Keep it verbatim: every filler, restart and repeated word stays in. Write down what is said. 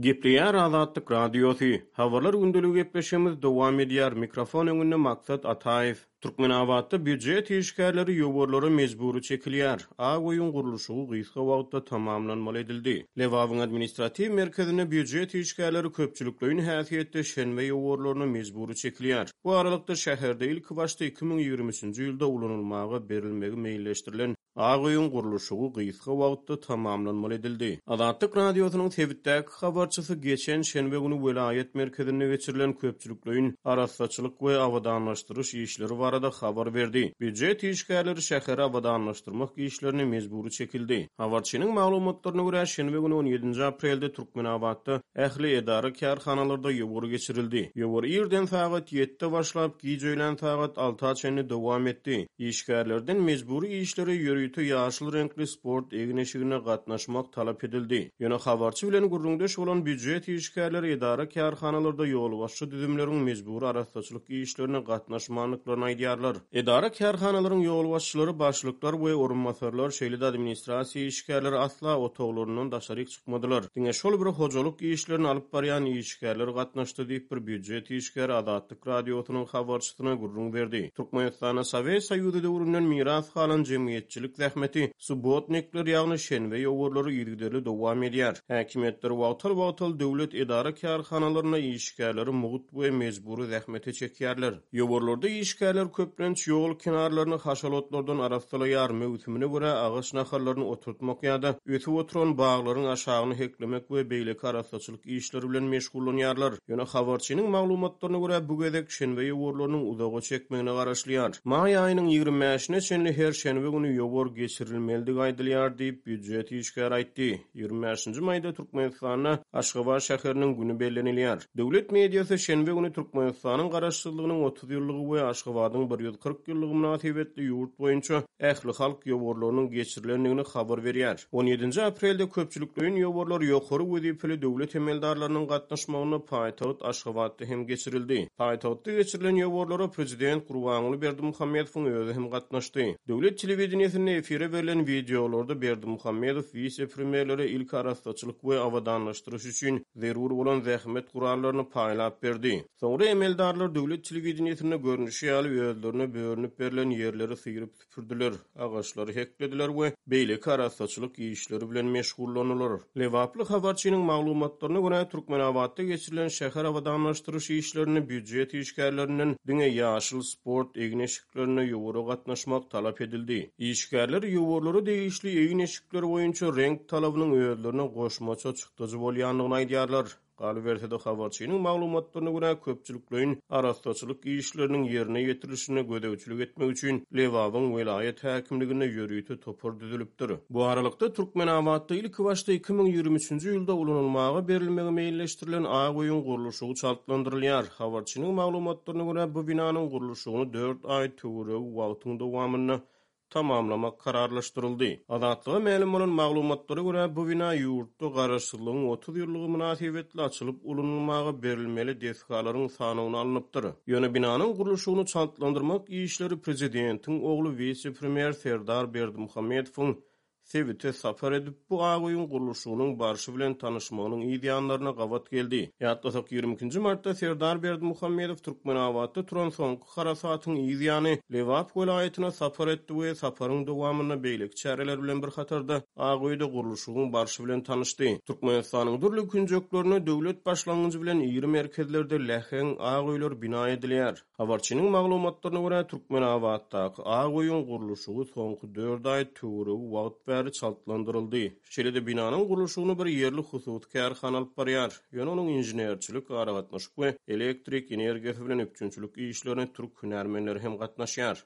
Gepleýär Azatlyk Radiosu. Habarlar gündüligi gepleşimiz dowam edýär. Mikrofon öňünde Maksat Ataýew. Türkmenawatda büdjet işgärleri ýoburlary mejburi çekilýär. A goýun gurulşy gysga wagtda tamamlanmaly edildi. Lewawyň administrativ merkezine büdjet işgärleri köpçülikliğin häsiýetde şenbe ýoburlaryny mejburi çekilýär. Bu aralykda şäherde ilk başda iki bin ýygrimi üçinji ýylda ulanylmagy berilmegi meýilleşdirilen A goýun gurulşy gysga wagtda tamamlanmaly edildi. Azatlyk Radiosynyň Tebitdäki habarçysy geçen şenbe güni welayet merkezine geçirilen köpçülikliğin araççylyk we awadanlaşdyryş işleri barada habar berdi. Büdjet işgärleri şäheri awadanlaşdyrmak işlerini mejburi çekildi. Habarçynyň maglumatlaryna görä şenbe güni on ýedinji aprelde Türkmenawatda ähli edara kärhanalarda ýobur geçirildi. Ýobur ýerden saat ýetde başlap gijeýlen saat altıgacha dowam etdi. İşgärlerden mejburi işleri ýürüýti ýaşyl renkli sport egneşigine gatnaşmak talap edildi. Ýöne habarçy bilen gurrundaş bolan büdjet işgärleri edara kärhanalarda ýol başçy düzümleriň mejburi araççylyk işlerine gatnaşmanlyklaryny aýdýarlar. Edara kärhanalaryň ýol başçylary, başlyklar we orunmasarlar şeýle administrasiýa işgärleri asla otoglaryndan daşaryk çykmadylar. Diňe şol bir hojalyk işlerini alyp barýan işgärler gatnaşdy diýip bir büdjet işgäri Azatlyk Radiosynyň habarçysyna gurrun berdi. Türkmenistana Sowet Soýuzy döwründen miras galan jemgyýetçilik zähmeti subotnikler ýagny şenbe ýoburlary ýergideli dowam edýär. Häkimetler wagtal-wagtal döwlet edara kärhanalaryna işgärleri mugut we mejburi zähmeti çekýärler. Ýoburlarda işgärler köplenç ýol kenarlaryny haşalotlardan araşdyraýar, mewsümine görä agyş naharlaryny oturtmak ýa-da ötüp oturan baglaryň aşagyny heklemek we beýleki araççylyk işleri bilen meşgullanýarlar. Ýöne habarçynyň maglumatlaryna görä bu gezek şenbe ýoburlarynyň uzaga çekmegine garaşlýar. May aýynyň ýygrimi beşine şenli her şenbe güni ýobur geçirilmeligi aýdylýar diýip büdjet işgäri aýtdy. ýygrimi beşinji maýda Türkmenistana Aşgabat şäheriniň güni bellenilýär. Döwlet mediýasy şenbe güni Türkmenistanyň garaşsyzlygynyň otuz ýyllygy we Aşgabatyň bir ýüz kırk ýyllygy münasibetli ýurt boýunça ähli halk ýoburlarynyň geçirilendigini habar berýär. on ýedinji aprelde köpçülikliğin ýoburlar ýokary wezipeli döwlet emeldarlarynyň gatnaşmagyna paýtagat Aşgabatda hem geçirildi. Paýtagatda geçirilen ýoburlara prezident Gurbanguly Berdimuhammedowyň özü hem gatnaşdy. Döwlet telewizionsyna efire berilen videolarda Berdimuhammedow vice-premierlere ilk araççylyk we awadanlaşdyryş üçin zerur bolan zähmet guralaryny paýlap berdi. Soňra emeldarlar döwlet telewizionsyna görnüşi ýaly özlerine bölünip berilen ýerleri syýryp süpürdiler, agaçlary heklediler we beýleki araççylyk işleri bilen meşgullanýarlar. Lewaply habarçynyň maglumatlaryna görä Türkmenawatda geçirilen şäher awadanlaşdyryş işlerini büdjet işgärlerinden diňe ýaşyl sport egneşiklerine ýogary gatnaşmak talap edildi. İşgärler ýogurlary degişli egneşikler boýunça renk talabynyň özlerine goşmaça çykdyjy bolýanlygyny aýdýarlar. Galbertede habarçynyň maglumatlaryna görä köpçülikliğin araççylyk işleriniň ýerine ýetirilişine gödäwçilik etmek üçin Lewawyň welayet häkimligine ýörüýti topar düzülipdir. Bu aralykda Türkmenawatda ilk başda iki bin ýygrimi üçinji ýylda ulanylmagy berilmegi meýilleşdirilen A goýun gurulşy çaltlandyrylýar. Habarçynyň maglumatlaryna görä bu binanyň gurulşyny dört aý töwre wagtyň dowamyna tamamlamak kararlaşdyryldy. Azatlyga ma'lum bolan maglumatlara görä bu bina ýurtda garaşsyzlygyň otuz ýyllygy münasibetli açylyp ulanylmagy berilmeli deskalaryň sanyny alınıpdyr. Ýöne binanyň gurulşyny çaltlandyrmak işleri prezidentiň ogly vice-premier Serdar Berdimuhammedowyň Sevite safar edip bu A goýun gurulşynyň barşy bilen tanışmagynyň ideýanlaryna gawat geldi. Ýatlasak ýygrimi ikinji martda Serdar Berdimuhammedow Türkmenawatda turan soňky harasatyň ideýany Lewap welaýatyna safar etdi we safaryň dowamyna beýleki çäreler bilen bir hatarda A goýda gurulşynyň barşy bilen tanışdy. Türkmenistanyň durly künjeklerine döwlet başlangyjy bilen ýygrimi merkezlerde lähen A goýlar bina edilýär. Habarçynyň maglumatlaryna görä Türkmenawatdaky A goýun gurulşy soňky dört aý töwre wagt çaltlandyryldy. Şeýle-de binanyň gurulşyny bir ýerli hususy kärhana alyp barýar. Ýöne onuň inženerçilik, aragatnaşyk we elektrik energiýasy bilen öpçünçilik işlerine türk hünärmenleri hem gatnaşýar.